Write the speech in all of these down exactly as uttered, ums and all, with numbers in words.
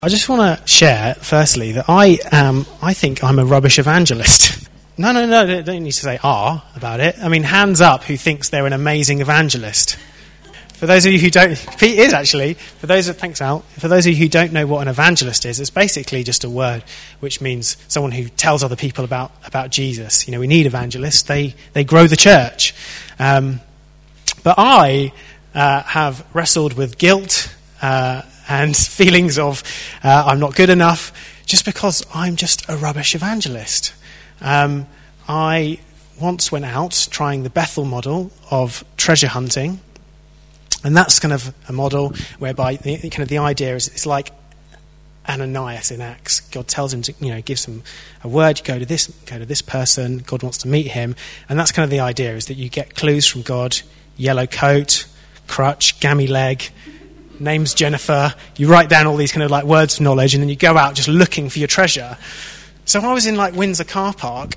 I just want to share, firstly, that I am, I think I'm a rubbish evangelist. No, no, no, don't need to say ah about it. I mean, hands up who thinks they're an amazing evangelist. For those of you who don't, Pete is actually, for those of, thanks Al, for those of you who don't know what an evangelist is, it's basically just a word which means someone who tells other people about, about Jesus. You know, we need evangelists, they, they grow the church. Um, but I uh, have wrestled with guilt, uh, and feelings of uh, I'm not good enough, just because I'm just a rubbish evangelist. Um, I once went out trying the Bethel model of treasure hunting, and that's kind of a model whereby the, kind of the idea is it's like Ananias in Acts. God tells him to, you know, gives him a word. You go to this, go to this person. God wants to meet him, and that's kind of the idea: is that you get clues from God. Yellow coat, crutch, gammy leg. Name's Jennifer, you write down all these kind of like words of knowledge, and then you go out just looking for your treasure. So I was in like Windsor car park,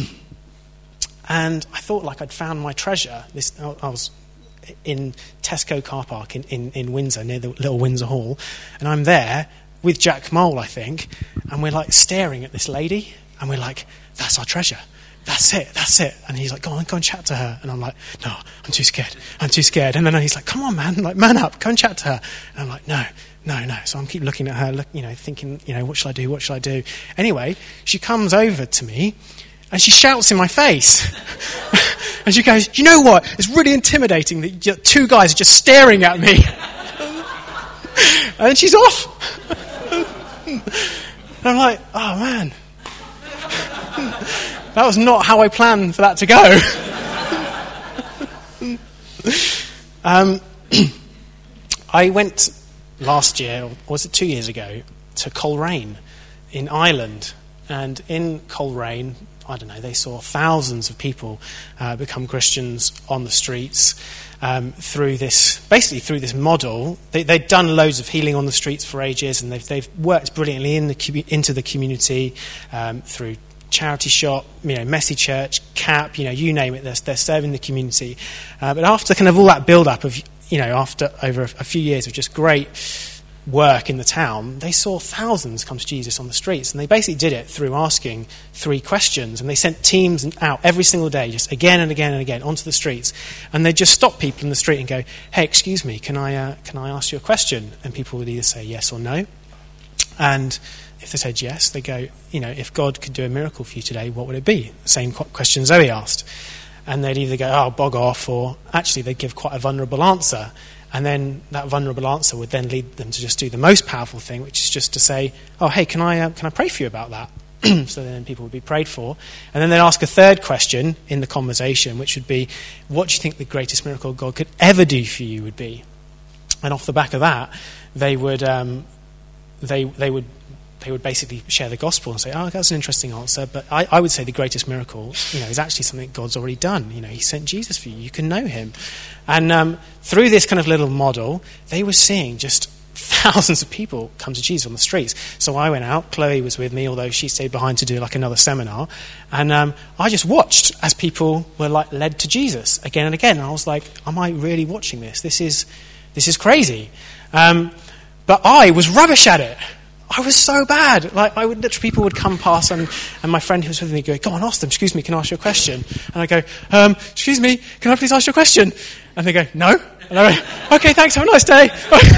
and I thought like I'd found my treasure. This I was in Tesco car park in, in, in Windsor, near the Little Windsor Hall, and I'm there with Jack Mole, I think, and we're like staring at this lady, and we're like, that's our treasure. That's it, that's it. And he's like, go on, go and chat to her. And I'm like, no, I'm too scared. I'm too scared. And then he's like, come on, man, like, man up, go and chat to her. And I'm like, no, no, no. So I'm keep looking at her, look, you know, thinking, you know, what shall I do, what shall I do? Anyway, she comes over to me, and she shouts in my face. And she goes, you know what? It's really intimidating that two guys are just staring at me. And then she's off. And I'm like, oh, man. That was not how I planned for that to go. um, I went last year, or was it two years ago, to Coleraine in Ireland. And in Coleraine, I don't know, they saw thousands of people uh, become Christians on the streets um, through this, basically through this model. They, they'd done loads of healing on the streets for ages, and they've, they've worked brilliantly in the into the community um, through charity shop, you know, Messy Church, C A P, you know, you name it, they're, they're serving the community. Uh, but after kind of all that build-up of, you know, after over a, a few years of just great work in the town, they saw thousands come to Jesus on the streets, and they basically did it through asking three questions, and they sent teams out every single day, just again and again and again, onto the streets, and they'd just stop people in the street and go, hey, excuse me, can I, uh, can I ask you a question? And people would either say yes or no, and if they said yes, they go, you know, if God could do a miracle for you today, what would it be? Same question Zoe asked. And they'd either go, oh, bog off, or actually they'd give quite a vulnerable answer. And then that vulnerable answer would then lead them to just do the most powerful thing, which is just to say, oh, hey, can I uh, can I pray for you about that? So then people would be prayed for. And then they'd ask a third question in the conversation, which would be, what do you think the greatest miracle God could ever do for you would be? And off the back of that, they would um, they they would they would basically share the gospel and say, oh, that's an interesting answer, but I, I would say the greatest miracle, you know, is actually something God's already done. You know, he sent Jesus for you. You can know him. And um, through this kind of little model, they were seeing just thousands of people come to Jesus on the streets. So I went out. Chloe was with me, although she stayed behind to do like another seminar. And um, I just watched as people were like led to Jesus again and again. And I was like, am I really watching this? This is, this is crazy. Um, but I was rubbish at it. I was so bad. Like, I would literally, people would come past, and, and my friend who was with me go, go on, ask them, excuse me, can I ask you a question? And I go, um, excuse me, can I please ask you a question? And they go, no. And I go, okay, thanks, have a nice day.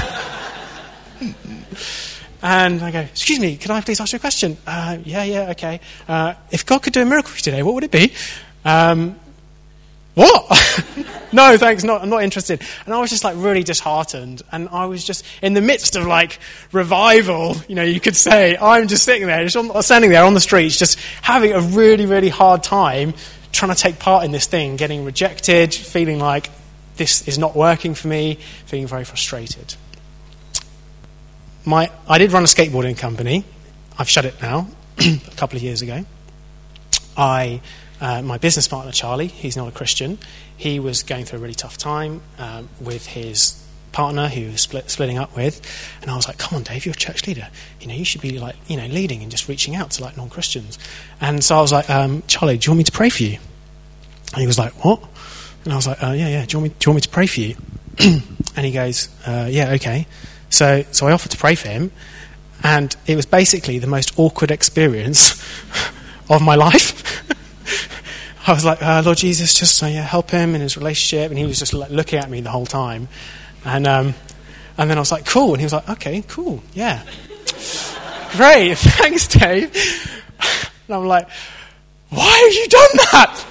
And I go, excuse me, can I please ask you a question? Uh, yeah, yeah, okay. Uh, if God could do a miracle for you today, what would it be? Um, what? No, thanks, not, I'm not interested. And I was just like really disheartened. And I was just in the midst of like revival, you know, you could say. I'm just sitting there, just on, standing there on the streets, just having a really, really hard time trying to take part in this thing, getting rejected, feeling like this is not working for me, feeling very frustrated. My, I did run a skateboarding company. I've shut it now, a couple of years ago. I... Uh, my business partner, Charlie, he's not a Christian. He was going through a really tough time um, with his partner who he was split, splitting up with. And I was like, come on, Dave, you're a church leader. You know, you should be like, you know, leading and just reaching out to like non-Christians. And so I was like, um, Charlie, do you want me to pray for you? And he was like, what? And I was like, uh, yeah, yeah, do you want me, do you want me to pray for you? And he goes, uh, yeah, okay. So, so I offered to pray for him. And it was basically the most awkward experience of my life. I was like, uh, Lord Jesus, just uh, yeah, help him in his relationship. And he was just like, looking at me the whole time. And um, and then I was like, cool. And he was like, okay, cool, yeah. Great, thanks, Dave. And I'm like, why have you done that?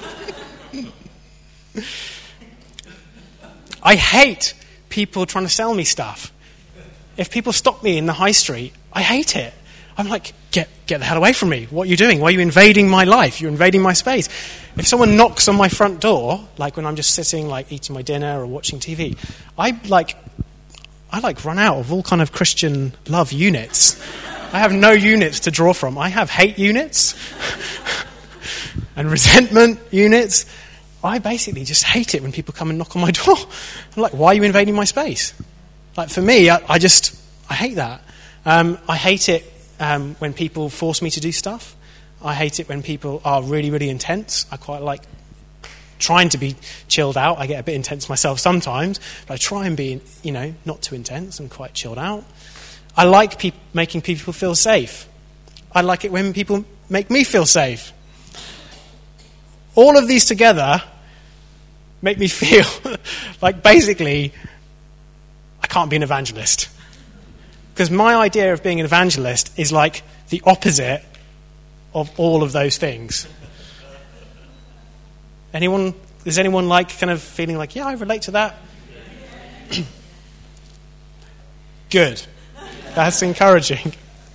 I hate people trying to sell me stuff. If people stop me in the high street, I hate it. I'm like, get get the hell away from me. What are you doing? Why are you invading my life? You're invading my space. If someone knocks on my front door, like when I'm just sitting, like eating my dinner or watching T V, I like, I like run out of all kind of Christian love units. I have no units to draw from. I have hate units and resentment units. I basically just hate it when people come and knock on my door. I'm like, why are you invading my space? Like for me, I, I just, I hate that. Um, I hate it um, when people force me to do stuff. I hate it when people are really, really intense. I quite like trying to be chilled out. I get a bit intense myself sometimes, but I try and be, you know, not too intense and quite chilled out. I like pe- making people feel safe. I like it when people make me feel safe. All of these together make me feel like basically I can't be an evangelist. Because my idea of being an evangelist is like the opposite of all of those things. Anyone, is anyone like kind of feeling like, yeah, I relate to that? Good. That's encouraging.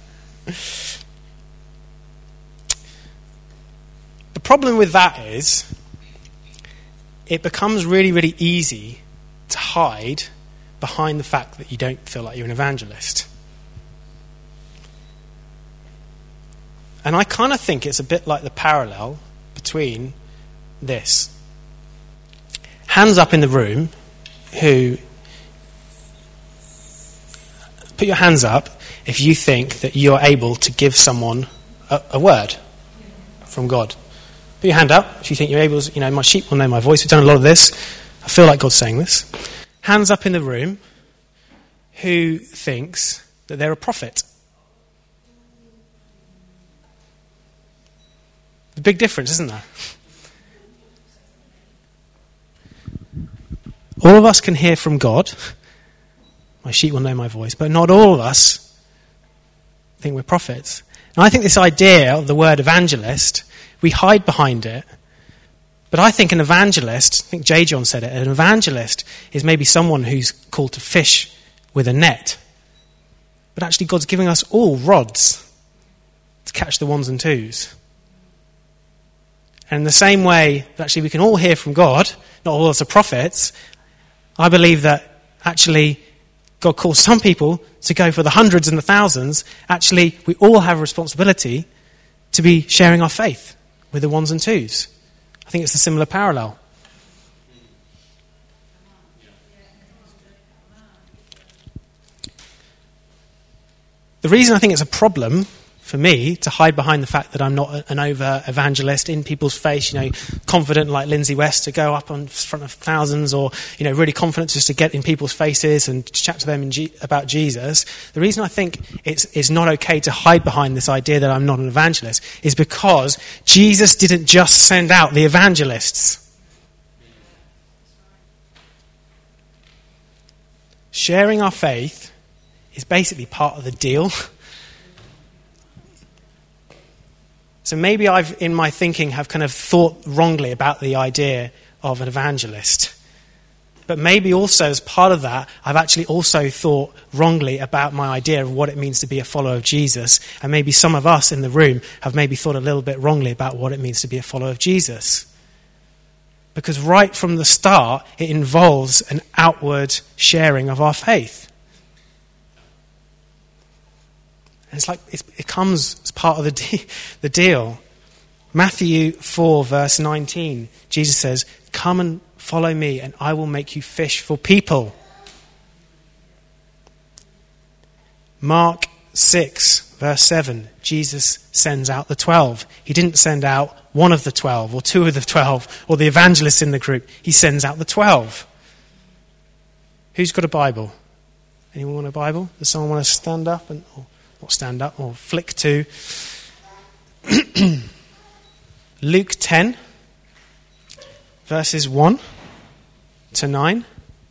The problem with that is it becomes really, really easy to hide behind the fact that you don't feel like you're an evangelist. And I kind of think it's a bit like the parallel between this. Hands up in the room who... Put your hands up if you think that you're able to give someone a, a word from God. Put your hand up if you think you're able to, you know, my sheep will know my voice. We've done a lot of this. I feel like God's saying this. Hands up in the room who thinks that they're a prophet. A big difference, isn't there? All of us can hear from God. My sheep will know my voice, but not all of us think we're prophets. And I think this idea of the word evangelist, we hide behind it. But I think an evangelist, I think J. John said it, an evangelist is maybe someone who's called to fish with a net. But actually God's giving us all rods to catch the ones and twos. And in the same way that actually we can all hear from God, not all of us are prophets, I believe that actually God calls some people to go for the hundreds and the thousands. Actually, we all have a responsibility to be sharing our faith with the ones and twos. I think it's a similar parallel. The reason I think it's a problem for me to hide behind the fact that I'm not an over-evangelist in people's face, you know, confident like Lindsay West to go up in front of thousands, or, you know, really confident just to get in people's faces and chat to them in G- about Jesus. The reason I think it's, it's not okay to hide behind this idea that I'm not an evangelist is because Jesus didn't just send out the evangelists. Sharing our faith is basically part of the deal. So maybe I've, in my thinking, have kind of thought wrongly about the idea of an evangelist. But maybe also as part of that, I've actually also thought wrongly about my idea of what it means to be a follower of Jesus. And maybe some of us in the room have maybe thought a little bit wrongly about what it means to be a follower of Jesus. Because right from the start, it involves an outward sharing of our faith. It's like it's, it comes as part of the, de- the deal. Matthew four, verse nineteen, Jesus says, "Come and follow me, and I will make you fish for people." Mark six, verse seven, Jesus sends out the twelve. He didn't send out one of the twelve, or two of the twelve, or the evangelists in the group. He sends out the twelve. Who's got a Bible? Anyone want a Bible? Does someone want to stand up and... Or, or stand up or flick to Luke ten, verses one to nine.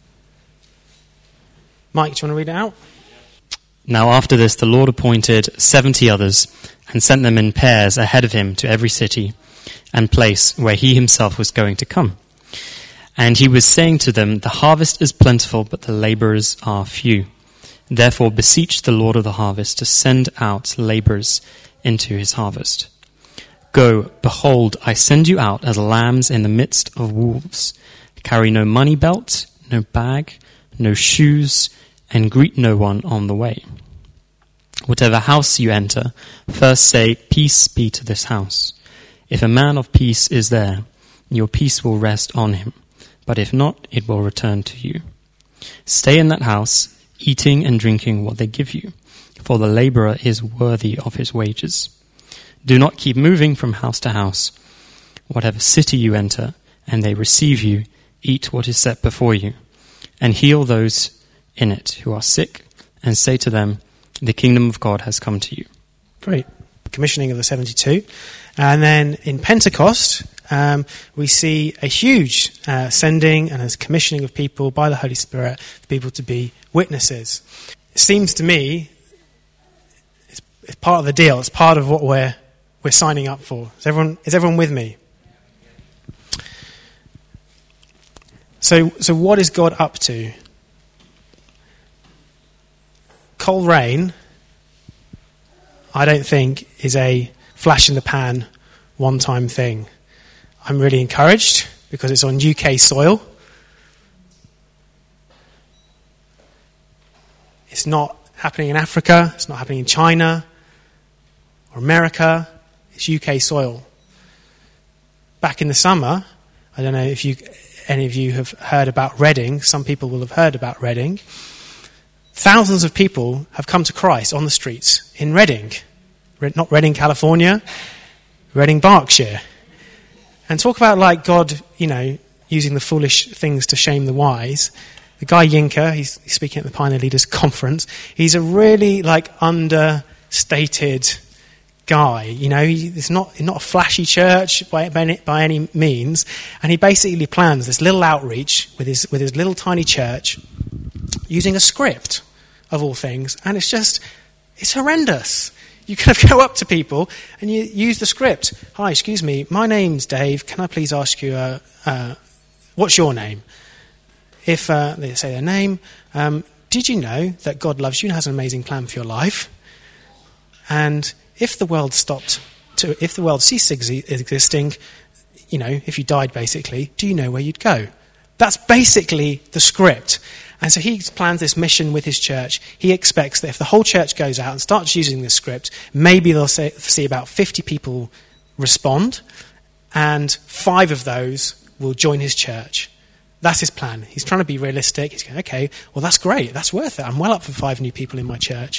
Mike, do you want to read it out? Now after this, the Lord appointed seventy others and sent them in pairs ahead of him to every city and place where he himself was going to come. And he was saying to them, the harvest is plentiful, but the laborers are few. Therefore beseech the Lord of the harvest to send out laborers into his harvest. Go, behold, I send you out as lambs in the midst of wolves. Carry no money belt, no bag, no shoes, and greet no one on the way. Whatever house you enter, first say, peace be to this house. If a man of peace is there, your peace will rest on him. But if not, it will return to you. Stay in that house, eating and drinking what they give you, for the laborer is worthy of his wages. Do not keep moving from house to house. Whatever city you enter, and they receive you, eat what is set before you, and heal those in it who are sick, and say to them, the kingdom of God has come to you. Great. Commissioning of the seventy-two. And then in Pentecost, um, we see a huge uh, sending and a commissioning of people by the Holy Spirit for people to be witnesses. It seems to me it's, it's part of the deal. It's part of what we're we're signing up for. Is everyone is everyone with me? So so what is God up to? Coleraine, I don't think, is a flash in the pan, one-time thing. I'm really encouraged because it's on U K soil. It's not happening in Africa. It's not happening in China or America. It's U K soil. Back in the summer, I don't know if you, any of you have heard about Reading. Some people will have heard about Reading. Thousands of people have come to Christ on the streets in Reading. Not Reading, California, Reading, Berkshire. And talk about like God, you know, using the foolish things to shame the wise. The guy Yinka, he's, he's speaking at the Pioneer Leaders Conference. He's a really like understated guy. You know, he, it's not not a flashy church by, by any, by any means. And he basically plans this little outreach with his with his little tiny church, using a script of all things, and it's just it's horrendous. You kind of go up to people and you use the script. Hi, excuse me, my name's Dave. Can I please ask you, uh, uh, what's your name? If uh, they say their name, um, did you know that God loves you and has an amazing plan for your life? And if the world stopped, to, if the world ceased exi- existing, you know, if you died basically, do you know where you'd go? That's basically the script. And so he plans this mission with his church. He expects that if the whole church goes out and starts using this script, maybe they'll say, see about fifty people respond, and five of those will join his church. That's his plan. He's trying to be realistic. He's going, okay, well, that's great. That's worth it. I'm well up for five new people in my church.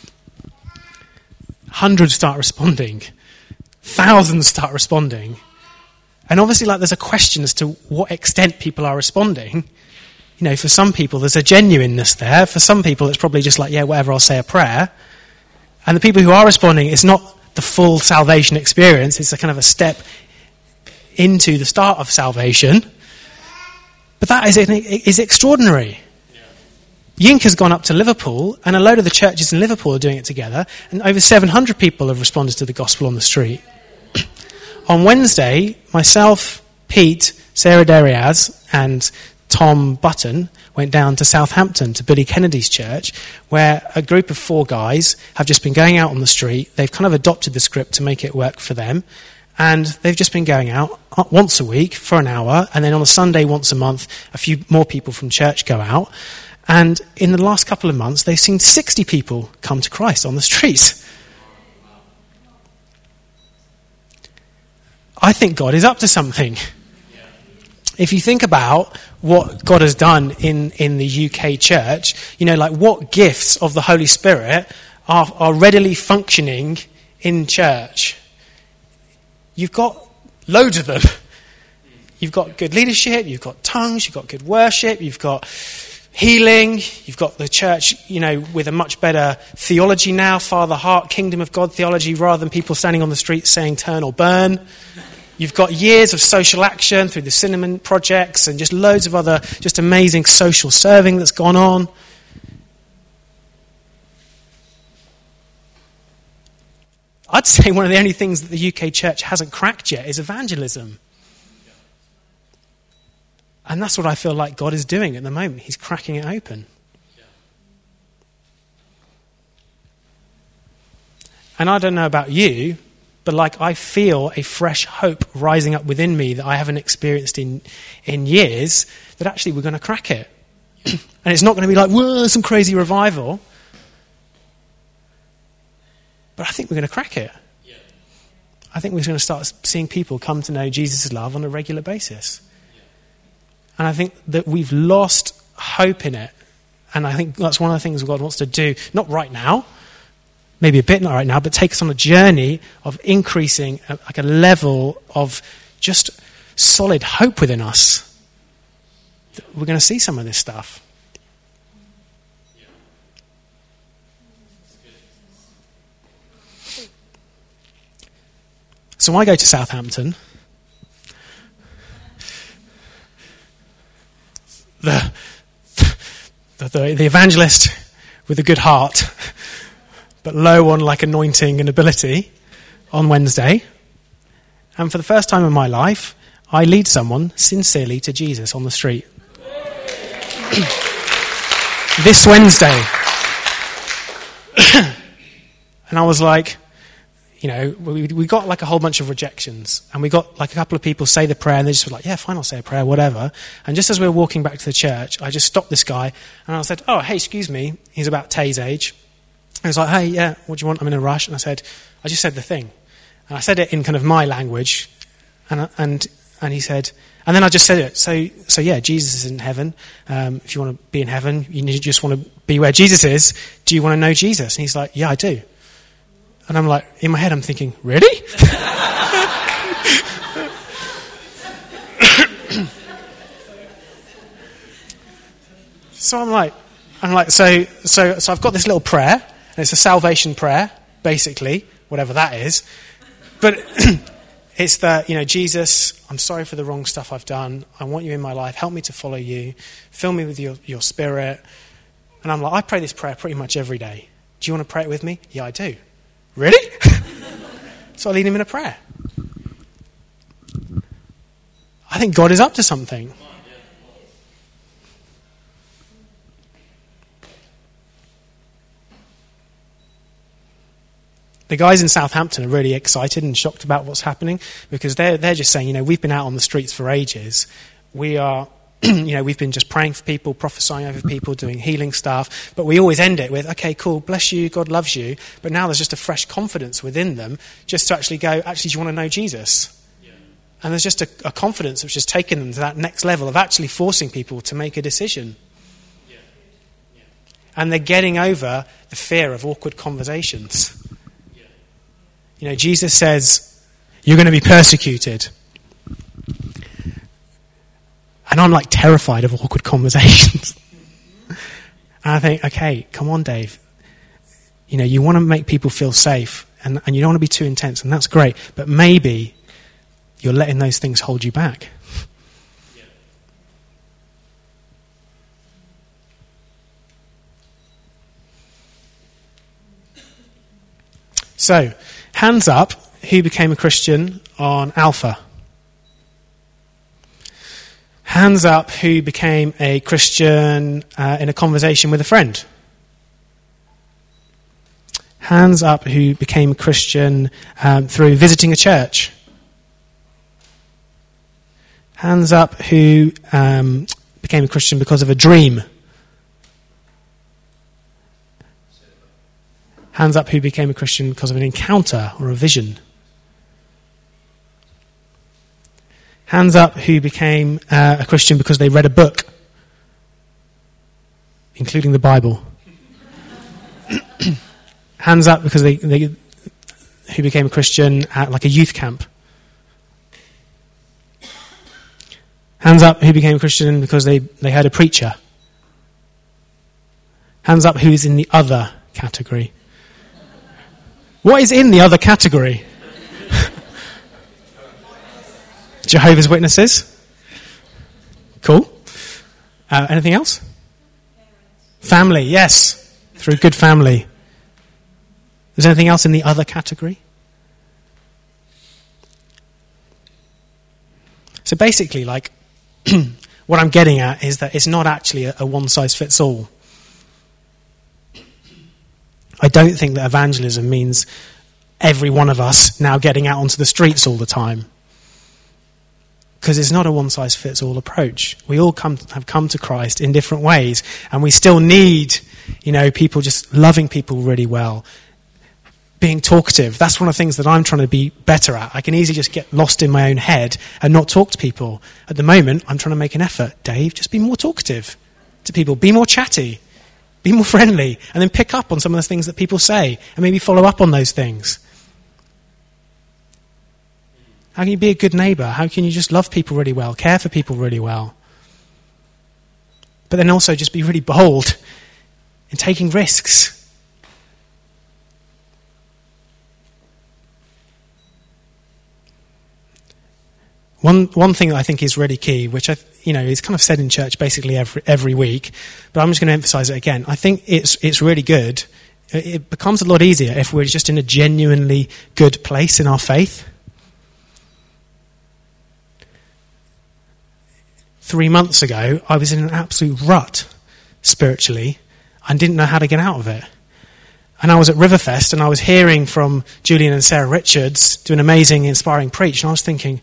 Hundreds start responding. Thousands start responding. And obviously, like, there's a question as to what extent people are responding. You know, for some people, there's a genuineness there. For some people, it's probably just like, yeah, whatever, I'll say a prayer. And the people who are responding, it's not the full salvation experience. It's a kind of a step into the start of salvation. But that is, is extraordinary. Yeah. Yink has gone up to Liverpool, and a load of the churches in Liverpool are doing it together, and over seven hundred people have responded to the gospel on the street. On Wednesday, myself, Pete, Sarah Dariaz, and Tom Button went down to Southampton to Billy Kennedy's church, where a group of four guys have just been going out on the street. They've kind of adopted the script to make it work for them, and they've just been going out once a week for an hour, and then on a Sunday once a month, a few more people from church go out. And in the last couple of months, they've seen sixty people come to Christ on the streets. I think God is up to something. If you think about what God has done in, in the U K church, you know, like what gifts of the Holy Spirit are, are readily functioning in church. You've got loads of them. You've got good leadership, you've got tongues, you've got good worship, you've got healing. You've got the church, you know, with a much better theology now, Father, Heart, Kingdom of God theology, rather than people standing on the street saying turn or burn. You've got years of social action through the Cinnamon projects and just loads of other just amazing social serving that's gone on. I'd say one of the only things that the U K church hasn't cracked yet is evangelism. And that's what I feel like God is doing at the moment. He's cracking it open. And I don't know about you, but like I feel a fresh hope rising up within me that I haven't experienced in, in years, that actually we're going to crack it. And it's not going to be like, whoa, some crazy revival. But I think we're going to crack it. Yeah. I think we're going to start seeing people come to know Jesus' love on a regular basis. Yeah. And I think that we've lost hope in it. And I think that's one of the things God wants to do, not right now, maybe a bit not right now, but take us on a journey of increasing a, like a level of just solid hope within us. We're going to see some of this stuff. So I go to Southampton. The, the, the, the evangelist with a good heart, but low on like anointing and ability on Wednesday. And for the first time in my life, I lead someone sincerely to Jesus on the street. This Wednesday. And I was like, you know, we, we got like a whole bunch of rejections, and we got like a couple of people say the prayer, and they just were like, yeah, fine, I'll say a prayer, whatever. And just as we were walking back to the church, I just stopped this guy, and I said, oh, hey, excuse me. He's about Tay's age. He was like, hey, yeah, what do you want? I'm in a rush. And I said, I just said the thing. And I said it in kind of my language, and and and he said, and then I just said it. So, so yeah, Jesus is in heaven. Um, if you want to be in heaven, you just want to be where Jesus is. Do you want to know Jesus? And he's like, yeah, I do. And I'm like, in my head, I'm thinking, really? So I'm like, I'm like, so, so, so I've got this little prayer, and it's a salvation prayer, basically, whatever that is. But it's that, you know, Jesus, I'm sorry for the wrong stuff I've done. I want you in my life. Help me to follow you. Fill me with your, your spirit. And I'm like, I pray this prayer pretty much every day. Do you want to pray it with me? Yeah, I do. Really? So I lead him in a prayer. I think God is up to something. The guys in Southampton are really excited and shocked about what's happening, because they're they're just saying, you know, we've been out on the streets for ages. We are, you know, we've been just praying for people, prophesying over people, doing healing stuff, but we always end it with, okay, cool, bless you, God loves you. But now there's just a fresh confidence within them just to actually go, actually, do you want to know Jesus? Yeah. And there's just a, a confidence which has taken them to that next level of actually forcing people to make a decision. Yeah. Yeah. And they're getting over the fear of awkward conversations. You know, Jesus says, you're going to be persecuted. And I'm like terrified of awkward conversations. And I think, okay, come on, Dave. You know, you want to make people feel safe, and, and you don't want to be too intense, and that's great. But maybe you're letting those things hold you back. Yeah. So, hands up, who became a Christian on Alpha? Hands up, who became a Christian uh, in a conversation with a friend? Hands up, who became a Christian um, through visiting a church? Hands up, who um, became a Christian because of a dream? Hands up, who became a Christian because of an encounter or a vision? Hands up, who became uh, a Christian because they read a book, including the Bible. Hands up because they, they who became a Christian at like a youth camp. Hands up, who became a Christian because they, they heard a preacher. Hands up who's in the other category. What is in the other category? Jehovah's Witnesses. Cool. Uh, anything else? Family, yes. Through good family. Is there anything else in the other category? So basically, like, what I'm getting at is that it's not actually a, a one-size-fits-all. I don't think that evangelism means every one of us now getting out onto the streets all the time. Because it's not a one-size-fits-all approach. We all come have come to Christ in different ways, and we still need, you know, people just loving people really well, being talkative. That's one of the things that I'm trying to be better at. I can easily just get lost in my own head and not talk to people. At the moment, I'm trying to make an effort. Dave, just be more talkative to people. Be more chatty. Be more friendly. And then pick up on some of the things that people say and maybe follow up on those things. How can you be a good neighbour? How can you just love people really well, care for people really well? But then also just be really bold in taking risks. One one thing that I think is really key, which I, you know, is kind of said in church basically every every week, but I'm just going to emphasise it again. I think it's it's really good. It becomes a lot easier if we're just in a genuinely good place in our faith. Three months ago, I was in an absolute rut spiritually and didn't know how to get out of it. And I was at Riverfest and I was hearing from Julian and Sarah Richards do an amazing, inspiring preach, and I was thinking,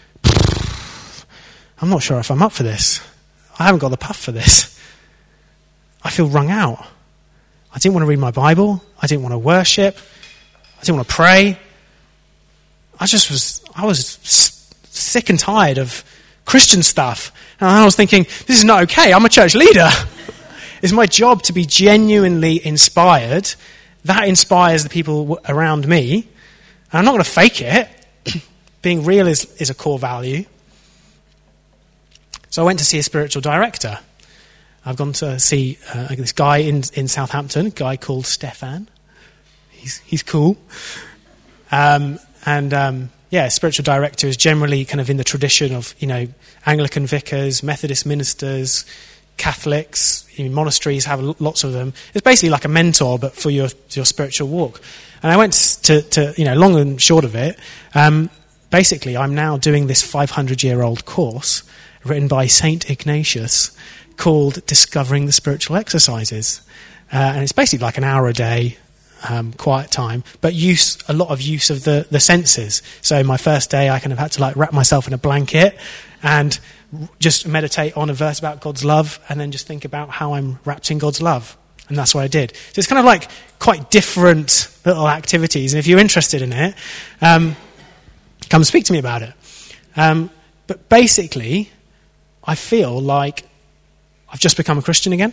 I'm not sure if I'm up for this. I haven't got the puff for this. I feel wrung out. I didn't want to read my Bible. I didn't want to worship. I didn't want to pray. I just was, I was sick and tired of Christian stuff. And I was thinking, this is not okay. I'm a church leader. It's my job to be genuinely inspired. That inspires the people around me. And I'm not going to fake it. Being real is, is a core value. So I went to see a spiritual director. I've gone to see uh, this guy in, in Southampton, a guy called Stefan. He's he's cool. Um, and um, yeah, spiritual director is generally kind of in the tradition of, you know, Anglican vicars, Methodist ministers, Catholics, you know, monasteries have lots of them. It's basically like a mentor, but for your your spiritual walk. And I went to, to you know, long and short of it, um, basically I'm now doing this five hundred year old course written by Saint Ignatius called Discovering the Spiritual Exercises. Uh, and it's basically like an hour a day, um, quiet time, but use a lot of use of the, the senses. So my first day I kind of had to like wrap myself in a blanket and just meditate on a verse about God's love and then just think about how I'm wrapped in God's love. And that's what I did. So it's kind of like quite different little activities. And if you're interested in it, um, come speak to me about it. Um, but basically, I feel like I've just become a Christian again.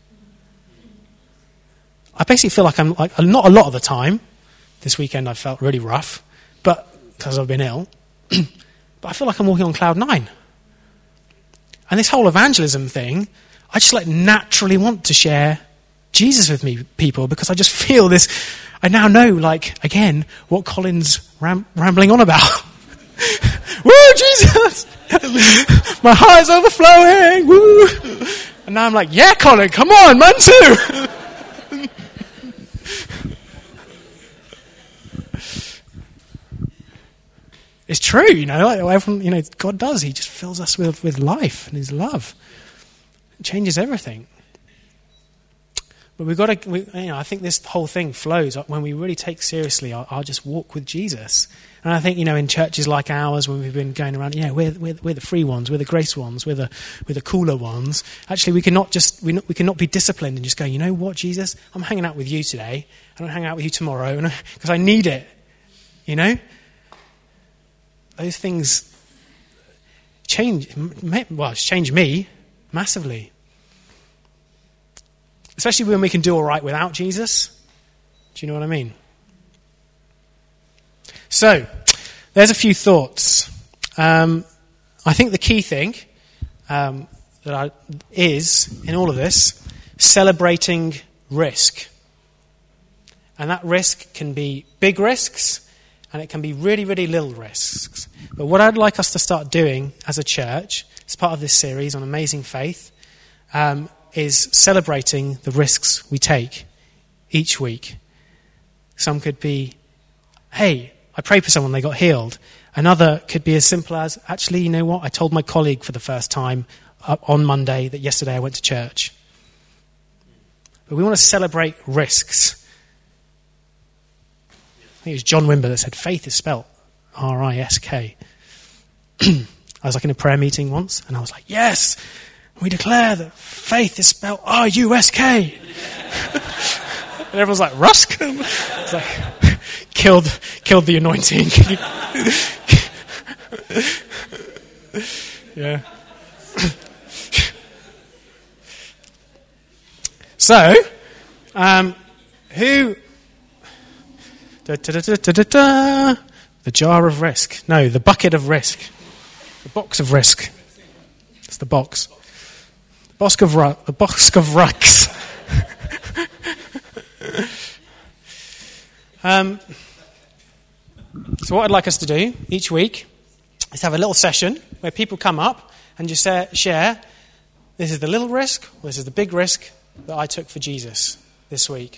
I basically feel like I'm like, not a lot of the time. This weekend I felt really rough, but because I've been ill. But I feel like I'm walking on cloud nine. And this whole evangelism thing, I just like naturally want to share Jesus with me, people, because I just feel this. I now know, like, again, what Colin's ram- rambling on about. Woo, Jesus! My heart is overflowing. Woo! And now I'm like, yeah, Colin, come on, man too. It's true, you know, like everyone, you know, God does. He just fills us with, with life and his love. It changes everything. But we've got to, we, you know, I think this whole thing flows when we really take seriously our, our just walk with Jesus. And I think, you know, in churches like ours, when we've been going around, you know, we're, we're, we're the free ones, we're the grace ones, we're the, we're the cooler ones. Actually, we cannot just, we, not, we cannot be disciplined and just go, you know what, Jesus, I'm hanging out with you today. I don't hang out with you tomorrow because I need it, you know? Those things change, well, it's changed me massively. Especially when we can do all right without Jesus. Do you know what I mean? So, there's a few thoughts. Um, I think the key thing um, that I, is, in all of this, celebrating risk. And that risk can be big risks, and it can be really, really little risks. But what I'd like us to start doing as a church, as part of this series on Amazing Faith, um, is celebrating the risks we take each week. Some could be, hey, I prayed for someone, they got healed. Another could be as simple as, actually, you know what, I told my colleague for the first time uh, on Monday that yesterday I went to church. But we want to celebrate risks. I think it was John Wimber that said faith is spelt R I S K. I was like in a prayer meeting once, and I was like, yes, we declare that faith is spelt R U S K. And everyone's like, Rusk? It's like, killed, killed the anointing. Yeah. So, um, who... Da, da, da, da, da, da. The jar of risk. No, the bucket of risk. The box of risk. It's the box. The box of ru- the box of rucks. um, so what I'd like us to do each week is have a little session where people come up and just say, share, this is the little risk, or this is the big risk that I took for Jesus this week.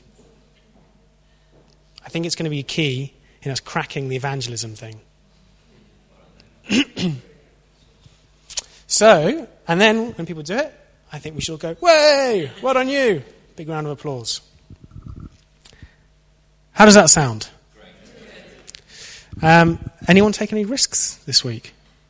I think it's going to be key in us cracking the evangelism thing. So, and then when people do it, I think we should all go, way, well done you. Big round of applause. How does that sound? Um, anyone take any risks this week?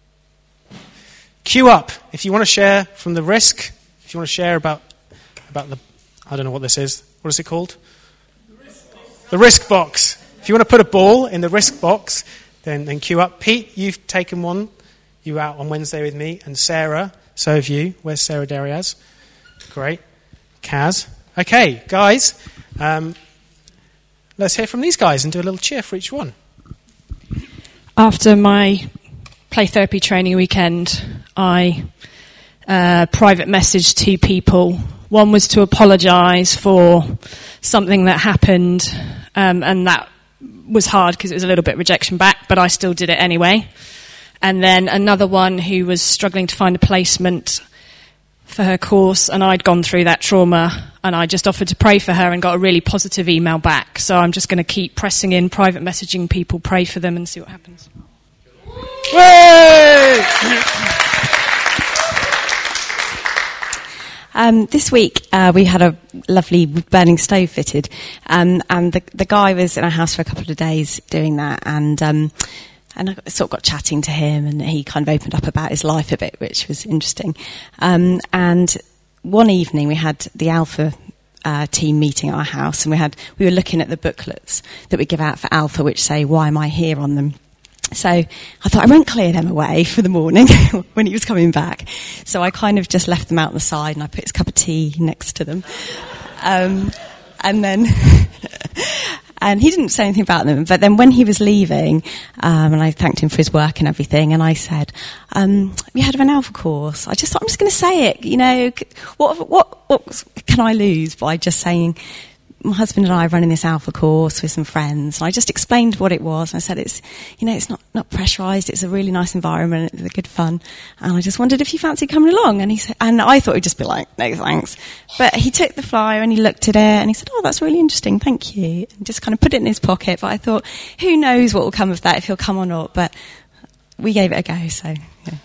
Queue up. If you want to share from the risk, if you want to share about, about the, I don't know what this is. What is it called? The risk box. If you want to put a ball in the risk box, then, then queue up. Pete, you've taken one. You were out on Wednesday with me. And Sarah, so have you. Where's Sarah Dariaz? Great. Kaz. Okay, guys. Um, let's hear from these guys and do a little cheer for each one. After my play therapy training weekend, I uh, private messaged two people. One was to apologise for something that happened, um, and that was hard because it was a little bit rejection back, but I still did it anyway. And then another one who was struggling to find a placement for her course, and I'd gone through that trauma, and I just offered to pray for her and got a really positive email back. So I'm just going to keep pressing in, private messaging people, pray for them and see what happens. Um, this week uh, we had a lovely burning stove fitted, um, and the, the guy was in our house for a couple of days doing that, and um, and I sort of got chatting to him, and he kind of opened up about his life a bit, which was interesting. Um, and one evening we had the Alpha uh, team meeting at our house, and we had we were looking at the booklets that we give out for Alpha, which say "Why am I here?" on them. So I thought I won't clear them away for the morning when he was coming back. So I kind of just left them out on the side, and I put his cup of tea next to them. Um, and then, and he didn't say anything about them. But then when he was leaving, um, and I thanked him for his work and everything, and I said, um, "We had an Alpha course." I just thought, I'm just going to say it. You know, what what what can I lose by just saying? My husband and I are running this Alpha course with some friends, and I just explained what it was. And I said, it's, you know, it's not, not pressurised. It's a really nice environment. It's good fun. And I just wondered if you fancy coming along. And he said, and I thought he'd just be like, no, thanks. But he took the flyer and he looked at it and he said, oh, that's really interesting. Thank you. And just kind of put it in his pocket. But I thought, who knows what will come of that, if he'll come or not. But we gave it a go. So, yeah.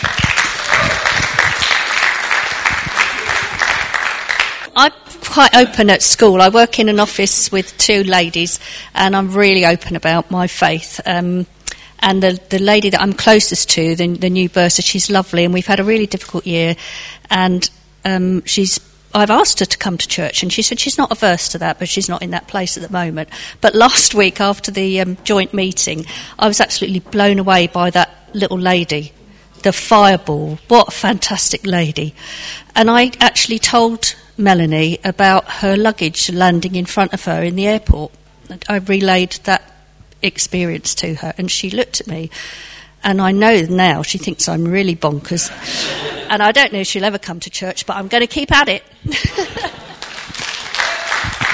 I'm quite open at school. I work in an office with two ladies, and I'm really open about my faith. Um, and the, the lady that I'm closest to, the, the new bursar, she's lovely, and we've had a really difficult year. And um, she's, I've asked her to come to church, and she said she's not averse to that, but she's not in that place at the moment. But last week, after the um, joint meeting, I was absolutely blown away by that little lady. The fireball. What a fantastic lady. And I actually told Melanie about her luggage landing in front of her in the airport. I relayed that experience to her, and she looked at me, and I know now she thinks I'm really bonkers. And I don't know if she'll ever come to church, but I'm going to keep at it.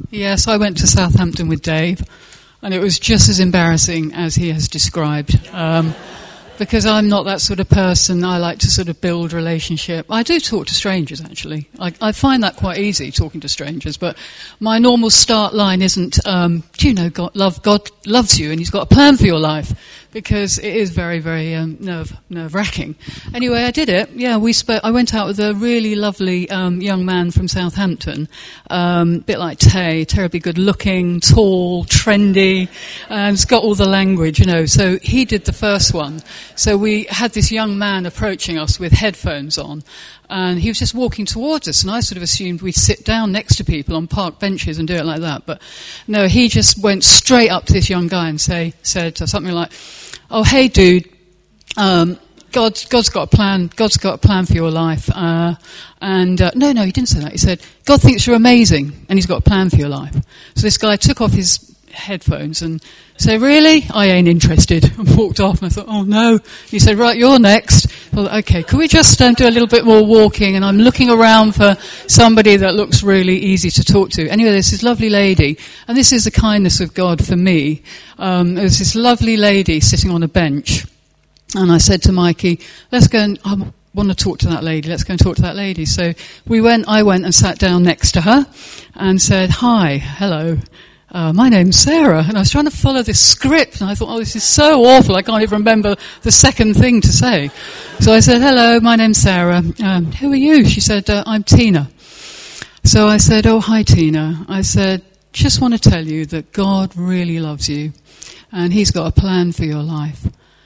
Yes, I went to Southampton with Dave, and it was just as embarrassing as he has described. Um, because I'm not that sort of person. I like to sort of build relationship. I do talk to strangers, actually. I, I find that quite easy, talking to strangers. But my normal start line isn't, um, do you know God, love, God loves you and he's got a plan for your life? Because it is very, very um, nerve, nerve-wracking. Anyway, I did it. Yeah, we spoke. I went out with a really lovely um, young man from Southampton, um, a bit like Tay, terribly good-looking, tall, trendy, and has got all the language, you know. So he did the first one. So we had this young man approaching us with headphones on, and he was just walking towards us, and I sort of assumed we'd sit down next to people on park benches and do it like that. But no, he just went straight up to this young guy and say, said something like, "Oh, hey, dude, um, God's, God's got a plan. God's got a plan for your life." Uh, and uh, no, no, he didn't say that. He said, "God thinks you're amazing, and he's got a plan for your life." So this guy took off his headphones and said, "Really? I ain't interested," and walked off. And I thought, oh no. He said, "Right, you're next." I thought, okay, could we just um, do a little bit more walking? And I'm looking around for somebody that looks really easy to talk to. Anyway, there's this lovely lady, and this is the kindness of God for me. Um, there's this lovely lady sitting on a bench, and I said to Mikey, let's go and, I want to talk to that lady, let's go and talk to that lady. So we went, I went and sat down next to her and said, "Hi, hello. Uh, my name's Sarah," and I was trying to follow this script, and I thought, oh, this is so awful, I can't even remember the second thing to say. So I said, "Hello, my name's Sarah. Um, who are you?" She said, uh, "I'm Tina." So I said, "Oh, hi, Tina." I said, "Just want to tell you that God really loves you, and he's got a plan for your life."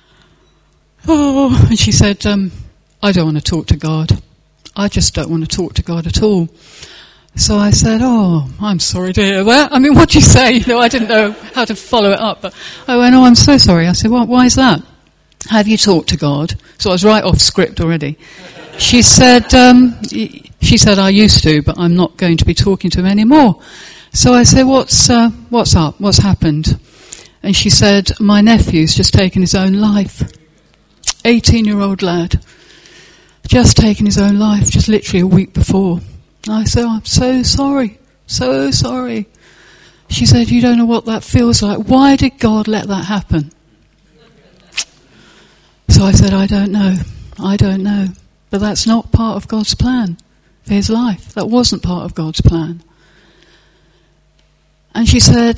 Oh, and she said, um, "I don't want to talk to God. I just don't want to talk to God at all." So I said, "Oh, I'm sorry to hear that. I mean, what do you say?" You know, I didn't know how to follow it up. But I went, "Oh, I'm so sorry." I said, "Well, why is that? Have you talked to God?" So I was right off script already. She said, um, she said, "I used to, but I'm not going to be talking to him anymore." So I said, what's, uh, what's up? What's happened? And she said, "My nephew's just taken his own life. eighteen-year-old lad. Just taken his own life, just literally a week before." I said, "I'm so sorry, so sorry." She said, "You don't know what that feels like. Why did God let that happen?" So I said, "I don't know. I don't know. But that's not part of God's plan for his life. That wasn't part of God's plan." And she said,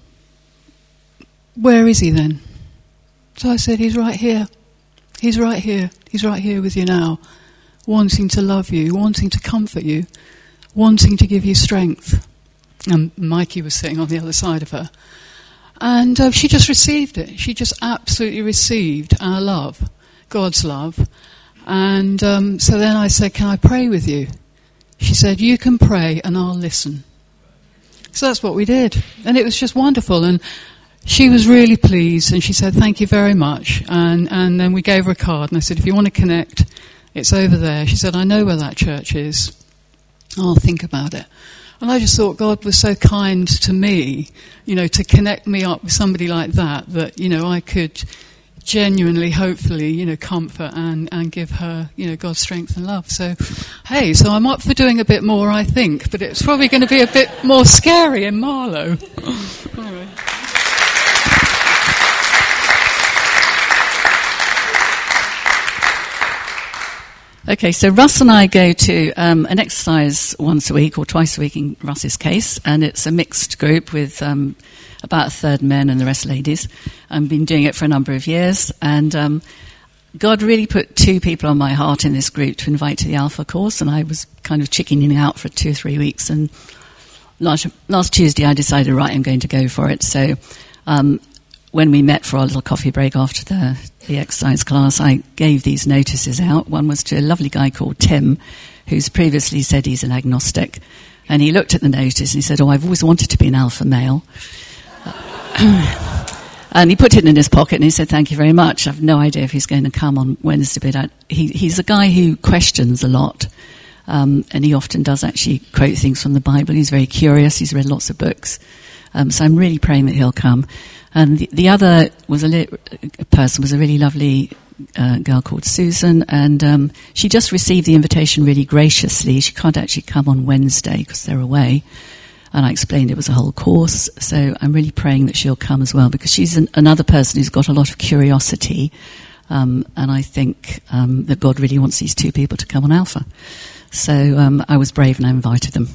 "Where is he then?" So I said, "He's right here. He's right here. He's right here with you now, wanting to love you, wanting to comfort you, wanting to give you strength." And Mikey was sitting on the other side of her. And uh, she just received it. She just absolutely received our love, God's love. And um, so then I said, "Can I pray with you?" She said, "You can pray and I'll listen." So that's what we did. And it was just wonderful. And she was really pleased, and she said, "Thank you very much." And, and then we gave her a card, and I said, "If you want to connect, it's over there." She said, "I know where that church is. I'll think about it." And I just thought God was so kind to me, you know, to connect me up with somebody like that, that, you know, I could genuinely, hopefully, you know, comfort and, and give her, you know, God's strength and love. So, hey, so I'm up for doing a bit more, I think, but it's probably going to be a bit more scary in Marlow. Anyway. Okay, so Russ and I go to um, an exercise once a week or twice a week in Russ's case, and it's a mixed group with um, about a third men and the rest ladies. I've been doing it for a number of years, and um, God really put two people on my heart in this group to invite to the Alpha course, and I was kind of chickening out for two or three weeks, and last, last Tuesday I decided, right, I'm going to go for it. So um, when we met for our little coffee break after the, the exercise class, I gave these notices out. One was to a lovely guy called Tim, who's previously said he's an agnostic. And he looked at the notice and he said, "Oh, I've always wanted to be an alpha male." And he put it in his pocket and he said, "Thank you very much. I've no idea if he's going to come on Wednesday, but I, he, he's a guy who questions a lot. Um, and he often does actually quote things from the Bible. He's very curious. He's read lots of books. Um, so I'm really praying that he'll come. And the, the other was a, li- a person was a really lovely uh, girl called Susan, and um, she just received the invitation really graciously. She can't actually come on Wednesday because they're away. and I explained it was a whole course. So I'm really praying that she'll come as well, because she's an, another person who's got a lot of curiosity, um, and I think um, that God really wants these two people to come on Alpha. So um, I was brave and I invited them.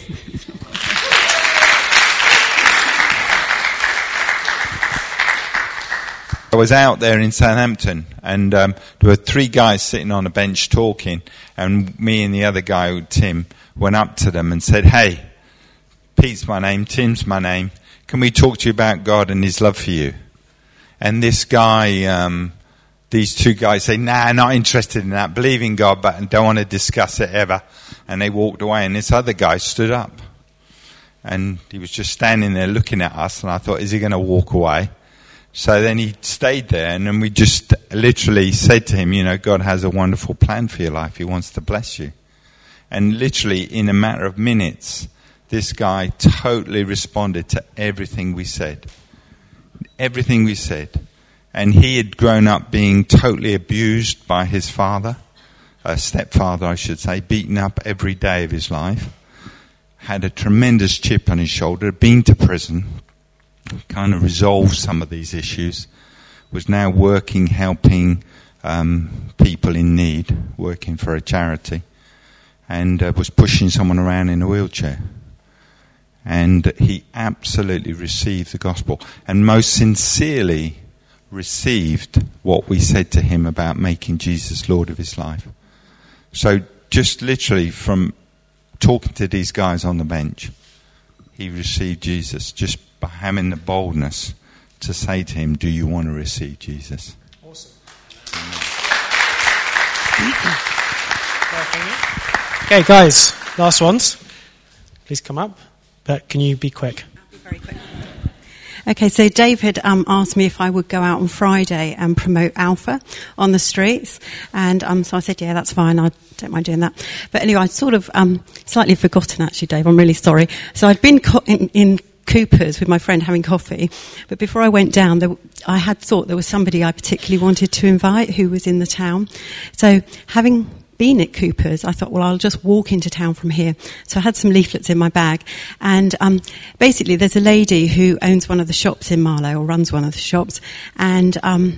I was out there in Southampton, and um, there were three guys sitting on a bench talking, and me and the other guy, Tim, went up to them and said, "Hey, Pete's my name, Tim's my name, can we talk to you about God and his love for you?" And this guy, um, these two guys say, "Nah, not interested in that, believe in God, but don't want to discuss it ever." And they walked away, and this other guy stood up. And he was just standing there looking at us, and I thought, is he going to walk away? So then he stayed there, and then we just literally said to him, you know, God has a wonderful plan for your life. He wants to bless you. And literally in a matter of minutes, this guy totally responded to everything we said. Everything we said. And he had grown up being totally abused by his father, a stepfather I should say, beaten up every day of his life. Had a tremendous chip on his shoulder, been to prison, kind of resolved some of these issues, was now working, helping um, people in need, working for a charity, and uh, was pushing someone around in a wheelchair. And he absolutely received the gospel, and most sincerely received what we said to him about making Jesus Lord of his life. So just literally from talking to these guys on the bench, he received Jesus just by having the boldness to say to him, do you want to receive Jesus? Awesome. Okay, guys, last ones. Please come up, but can you be quick? I'll be very quick. Okay, so Dave had um, asked me if I would go out on Friday and promote Alpha on the streets, and um, so I said, yeah, that's fine, I don't mind doing that. But anyway, I'd sort of um, slightly forgotten, actually, Dave, I'm really sorry. So I'd been co- in, in Cooper's with my friend having coffee, but before I went down, there, I had thought there was somebody I particularly wanted to invite who was in the town. So having been at Cooper's, I thought, well, I'll just walk into town from here. So I had some leaflets in my bag, and um, basically there's a lady who owns one of the shops in Marlow, or runs one of the shops, and um,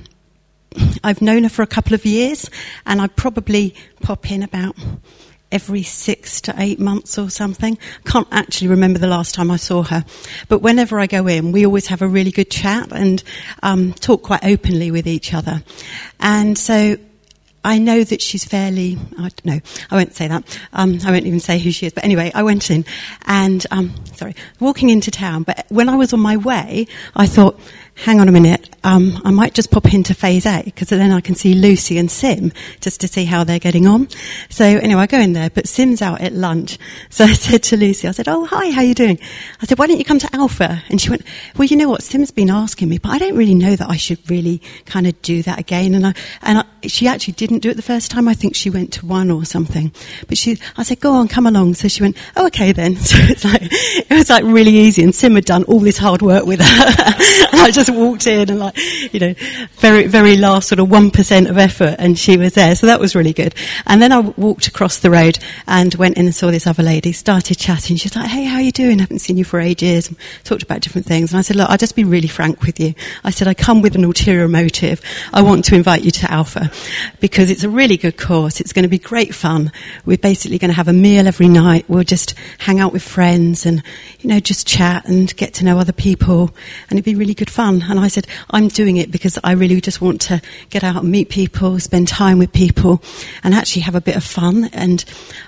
I've known her for a couple of years, and I probably pop in about every six to eight months or something. Can't actually remember the last time I saw her. But whenever I go in, we always have a really good chat and um, talk quite openly with each other. And so I know that she's fairly, I don't know, I won't say that. Um, I won't even say who she is. But anyway, I went in and, um, sorry, walking into town. But when I was on my way, I thought, hang on a minute, um, I might just pop into phase A, because then I can see Lucy and Sim, just to see how they're getting on. So anyway, I go in there, but Sim's out at lunch. So I said to Lucy, I said, oh, hi, how you doing? I said, why don't you come to Alpha? And she went, well, you know what, Sim's been asking me, but I don't really know that I should really kind of do that again. And I, and I, she actually didn't do it the first time. I think she went to one or something. But she, I said, go on, come along. So she went, oh, okay then. So it's like, it was like really easy. And Sim had done all this hard work with her. And I just walked in and like, you know, very, very last sort of one percent of effort, and she was there. So that was really good. And then I walked across the road and went in and saw this other lady, started chatting. She's like, hey, how are you doing? I haven't seen you for ages. And talked about different things. And I said, look, I'll just be really frank with you. I said, I come with an ulterior motive. I want to invite you to Alpha because it's a really good course. It's going to be great fun. We're basically going to have a meal every night. We'll just hang out with friends and, you know, just chat and get to know other people. And it'd be really good fun. And I said, I'm doing it because I really just want to get out and meet people, spend time with people, and actually have a bit of fun and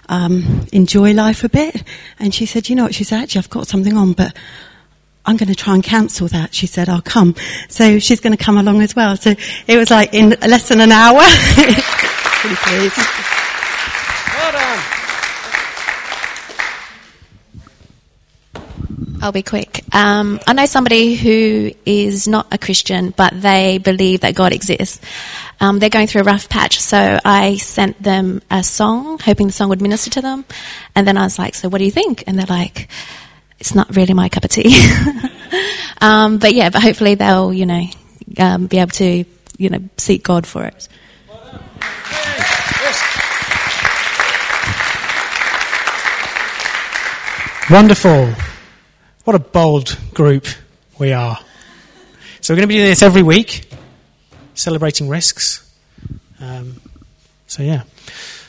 um, enjoy life a bit. And she said, you know what? She said, actually, I've got something on, but I'm going to try and cancel that. She said, I'll come. So she's going to come along as well. So it was like in less than an hour. Really pleased. Well done. I'll be quick. Um, I know somebody who is not a Christian, but they believe that God exists. Um, they're going through a rough patch, so I sent them a song, hoping the song would minister to them. And then I was like, so what do you think? And they're like, it's not really my cup of tea. um, but yeah, but hopefully they'll, you know, um, be able to, you know, seek God for it. Wonderful. What a bold group we are. So we're going to be doing this every week, celebrating risks. Um, so yeah.